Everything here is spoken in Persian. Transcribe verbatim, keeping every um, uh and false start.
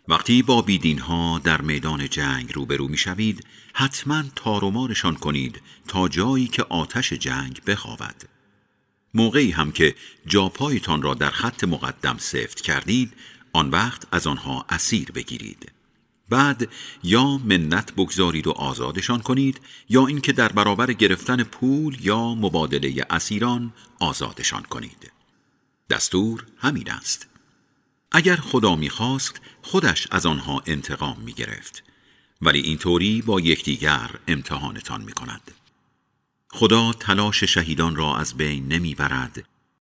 وقتی با بیدینها در میدان جنگ روبرو میشوید، حتما تار و مارشان کنید تا جایی که آتش جنگ بخوابد. موقعی هم که جاپایتان را در خط مقدم سفت کردید، آن وقت از آنها اسیر بگیرید. بعد یا منت بگذارید و آزادشان کنید، یا اینکه در برابر گرفتن پول یا مبادله اسیران آزادشان کنید. دستور همین است. اگر خدا می‌خواست خودش از آنها انتقام می‌گرفت، ولی اینطوری با یکدیگر امتحانتان می‌کند. خدا تلاش شهیدان را از بین نمی‌برد